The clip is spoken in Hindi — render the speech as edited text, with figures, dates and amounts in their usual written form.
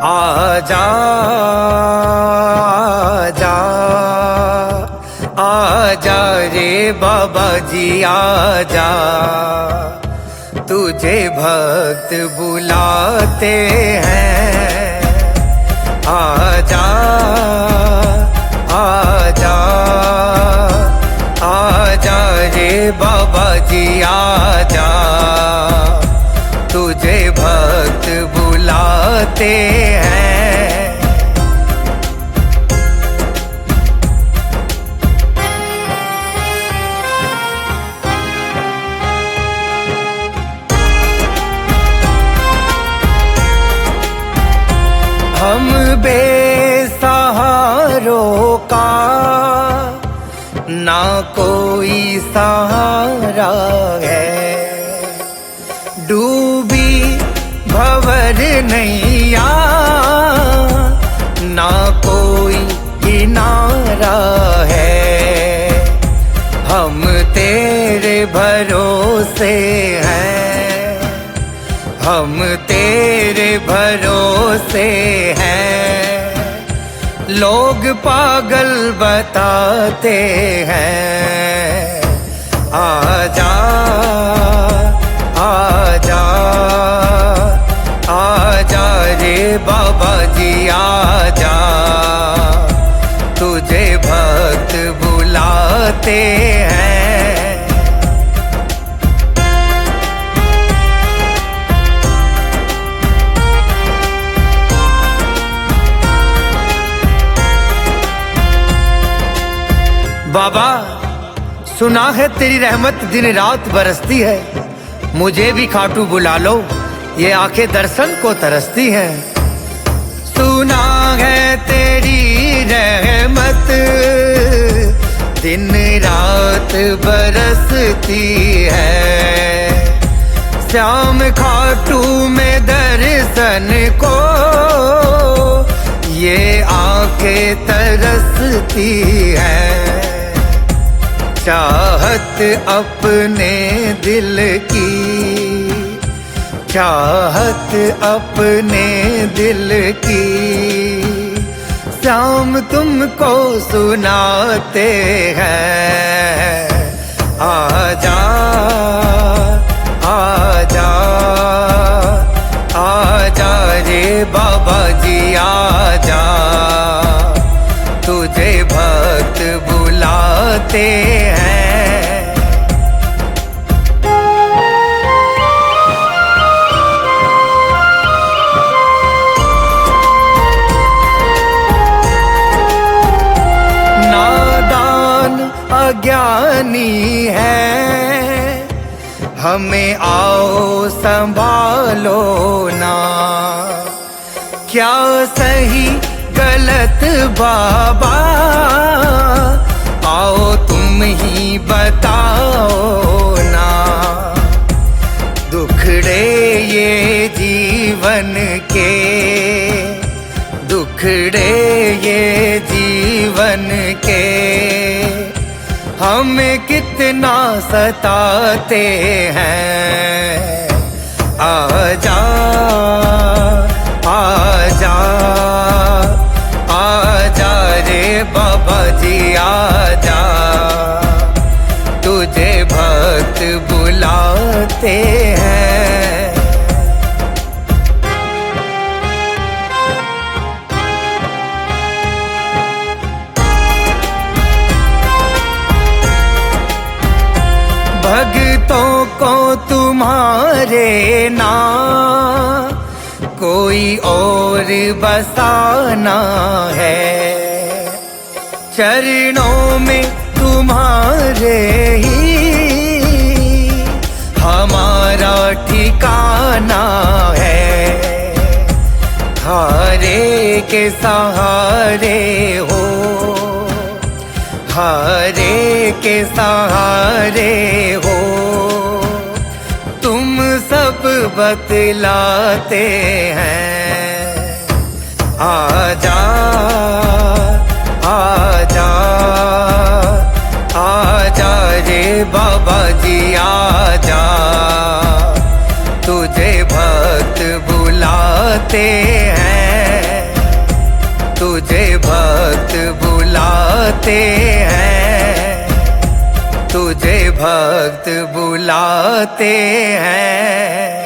आजा आजा आजा रे बाबा जी आजा, तुझे भक्त बुलाते हैं। आजा आजा आजा रे बाबा जी आजा, तुझे भक्त बुलाते हैं। हम बेसहारों का ना कोई सहारा है, डूबी भंवर नैया ना कोई किनारा है। हम तेरे भरोसे हैं, हम तेरे भरोसे हैं। लोग पागल बताते हैं। आजा आजा आजा रे बाबा जी आजा, तुझे भक्त बुलाते हैं। बाबा सुना है तेरी रहमत दिन रात बरसती है, मुझे भी खाटू बुला लो, ये आंखें दर्शन को तरसती हैं। सुना है तेरी रहमत दिन रात बरसती है, श्याम खाटू में दर्शन को ये आंखें तरसती है। चाहत अपने दिल की, चाहत अपने दिल की, श्याम तुमको सुनाते हैं। आजा आजा आजा रे बाबा जी आजा, तुझे भक्त बुलाते हैं। नादान अज्ञानी है, हमें आओ संभालो ना, क्या सही गलत बाबा आओ तुम ही बताओ ना। दुखड़े ये जीवन के, दुखड़े ये जीवन के, हमें कितना सताते हैं। आजा आजा आजा रे बाबा जी आजा, तुझे भक्त बुलाते हैं। भक्तों को तुम्हारे ना कोई और बसाना है, चरणों में तुम्हारे ही हमारा ठिकाना है। हारे के सहारे हो, हारे के सहारे हो, तुम सब बतलाते हैं। आजा आजा आजा रे बाबा जी आजा, तुझे भक्त बुलाते हैं। तुझे भक्त बुलाते हैं, तुझे भक्त बुलाते हैं।